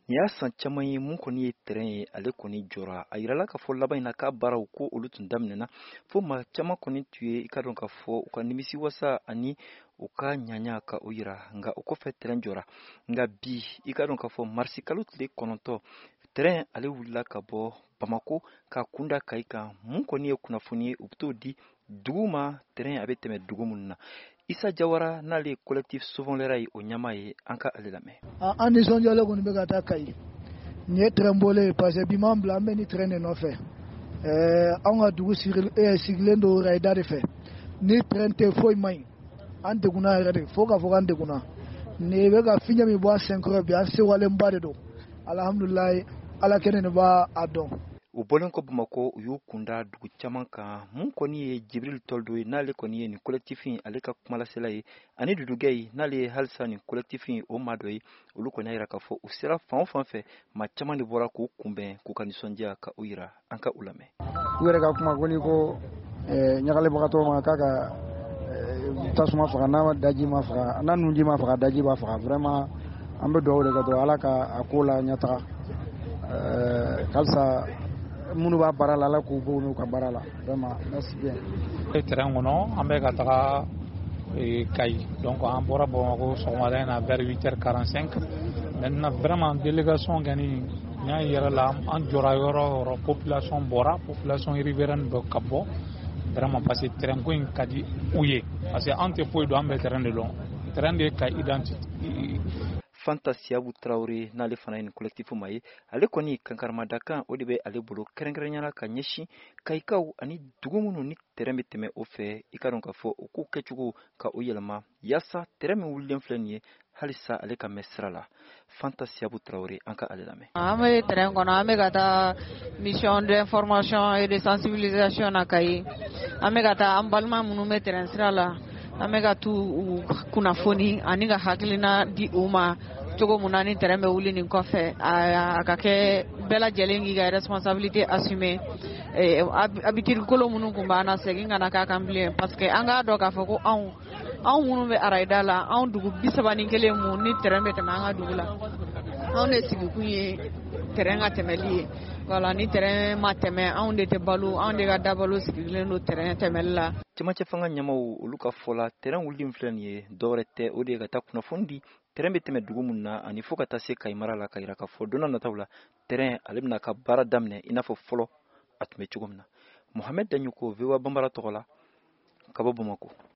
y'a san caman ye mun kɔni ye terrain ye ale kɔni jɔra a yirala k'a fɔ laban in na k'a baaraw ko olu tun daminɛna fo maa caman kɔni tun ye i ka dɔn k'a fɔ u ka nimisiwasa ani u ka ɲaɲa ka o yira nka o kɔfɛ terrain jɔra nka bi i ka dɔn k'a fɔ marisi kalo tile 9 terrain ale wulila ka bɔ Bamako ka kunda Kayi kan mun kɔni ye kunnafoni ye u bɛ t'o di dugu ma terrain a bɛ tɛmɛ dugu minnu na Isa Jawara n'ale collectif Sofonlera ye o ɲama ye an ka ale lamɛn. An nisɔndiyalen kɔni bɛ ka taa Kayi nin ye terrain bɔlen ye parce que bi m'an bila an bɛ ni terrain de nɔfɛ anw ka dugu sigilen don Rayida de fɛ ni terrain tɛ foyi man ɲi an degunna yɛrɛ de fo k'a fɔ k'an degunna nin bɛ ka fiɲɛ min bɔ an senkɔrɔ bi an sewalenba de don alhamdulilayi ala kɛnɛ de b'a dɔn. U bɔlen kɔ Bamako u y'u kunda dugu caman kan mun kɔni ye Jibril Toldo ye n'ale kɔni ye nin collectif in ale ka kumalasela ye ani Dudu Gaye n'ale ye halisa nin collectif in o maa dɔ ye olu kɔni y'a jira k'a fɔ u sera fan o fan fɛ maa caman de bɔra k'u kunbɛn k'u ka nisɔndiya ka u yira an ka u lamɛn. U yɛrɛ ka kuma ko ni ko ɲagalibagatɔw ma k'a ka tasuma faga n'a daji ma faga n'a nunji ma faga daji b'a faga vraiment an bɛ dugawu de kɛ dɔrɔn ala ka a ko la ɲɛtaga halisa minnu b'a baara la ala k'u bɔ n'u ka baara la vraiment merci bien. terrain kɔnɔ an bɛ ka taga Kayi donc an bɔra Bamako sɔgɔmada in na vers 8h45 maintenant vraiment délégation kɔni n y'a yɛrɛ la an jɔra yɔrɔ o yɔrɔ population bɔra population riveraine bɛ ka bɔ vraiment parce que terrain ko in ka di u ye parce que an tɛ foyi dɔn an bɛ terrain de dɔn terrain de ka identité. Fanta Siabu Traoré n'ale fana ye nin collectif ma ye ale kɔni kankaramadakan o de bɛ ale bolo kɛrɛnkɛrɛnyala ka ɲɛsin Kayikaw ani dugu minnu ni terrain bɛ tɛmɛ o fɛ i ka dɔn k'a fɔ u k'u kɛcogo ka o yɛlɛma yaasa terrain min wulilen filɛ nin ye halisa ale ka mɛn sira la Fanta Siabu Traoré an ka ale lamɛn. An bɛ terrain kɔnɔ an bɛ ka taa mission d'information et de sensibilisation na Kayi an bɛ ka taa an balima minnu bɛ terrain sira la an bɛ ka t'u kunnafoni ani ka hakilina di u ma cogo mun na ni terrain bɛ wuli nin kɔfɛ a ka kɛ bɛɛ lajɛlen k'i ka responsabilité assumer habitude kolon minnu tun b'an na segin ka na k'a kan bilen parce que an k'a dɔn k'a fɔ ko anw minnu bɛ Arayida la anw dugu 31 mun ni terrain bɛ tɛmɛ an ka dugu la anw de sigikun ye terrain ka tɛmɛli ye voilà ni terrain ma tɛmɛ anw de tɛ balo anw de ka dabalo sigilen don terrain tɛmɛli la. Cɛmancɛ fanga ɲɛmaw olu ka fɔ la terrain wulili filɛ nin ye dɔwɛrɛ tɛ o de ye ka taa kunnafoni di terrain bɛ tɛmɛ dugu minnu na ani fo ka taa se Kayi mara la ka yira k'a fɔ don n'a nataw la terrain ale bɛna ka baara daminɛ i n'a fɔ fɔlɔ a tun bɛ cogo min na. Mohamed Daɲuko VOA Bambara tɔgɔ la ka bɔ Bamako.